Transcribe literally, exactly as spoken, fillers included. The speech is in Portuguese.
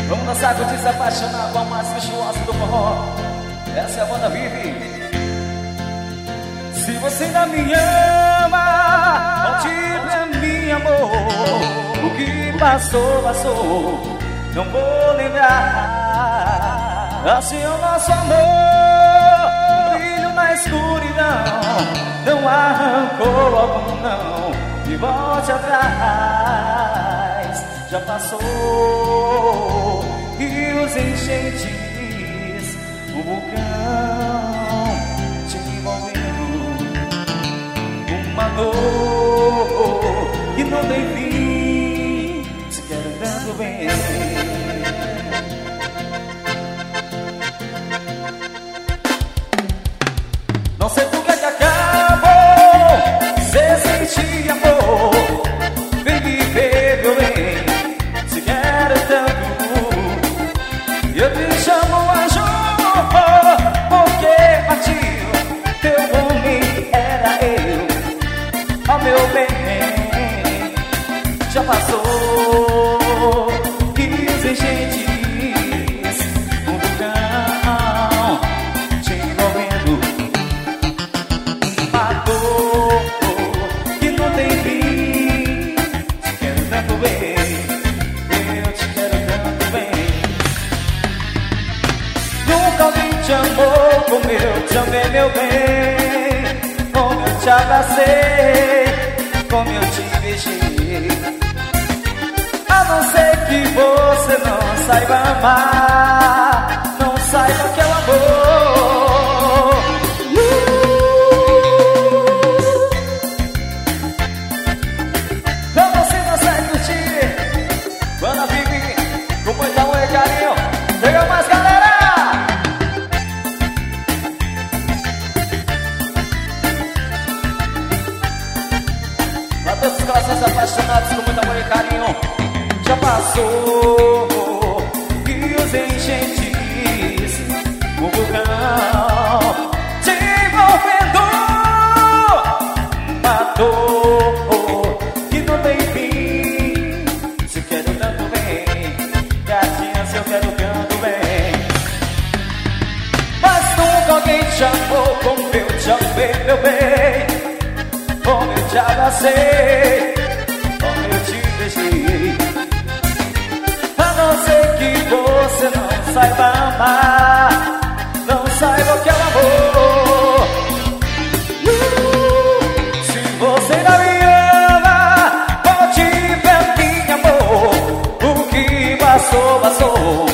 Vamos dançar com desapaixonado, com a mais luxuosa do forró. Essa é a banda Vive. Se você ainda me ama, volte pra mim, amor. O que passou, passou, não vou lembrar. Assim é o nosso amor, um brilho na escuridão. Não arrancou algum não, e volte atrás. Já passou rios, enchentes, o vulcão te envolvendo. Uma dor que não tem fim, se quer tanto bem. Não sei por que que acabou, cê sentia amor. Vem viver, meu bem, se quer tanto. Eu te chamo anjo, porque partiu. Teu nome era eu, ó meu bem. Já passou rios, enchentes, um vulcão te envolvendo. Uma dor que não tem fim, te quero tanto bem, eu te quero tanto bem. Nunca alguém te amou como eu te amei, meu bem. Como eu te abracei, como eu te beijei. A não ser que você não saiba amar, não saiba que é o amor. Então você não sai curtir, Banda Vive, com muito amor e carinho. Chega mais, galera! Pra todos os corações apaixonados, com muito amor e carinho. Já passou rios, enchentes, o vulcão te envolvendo. Uma dor que não tem fim, se quero tanto bem, gatinha, se eu quero tanto bem. Mas nunca alguém te amou como eu te amei, meu bem. Como eu te abracei, como eu te beijei. A não ser que você não saiba amar, não saiba o que é o amor. Se você não me ama, volte pra mim, amor. O que passou, passou,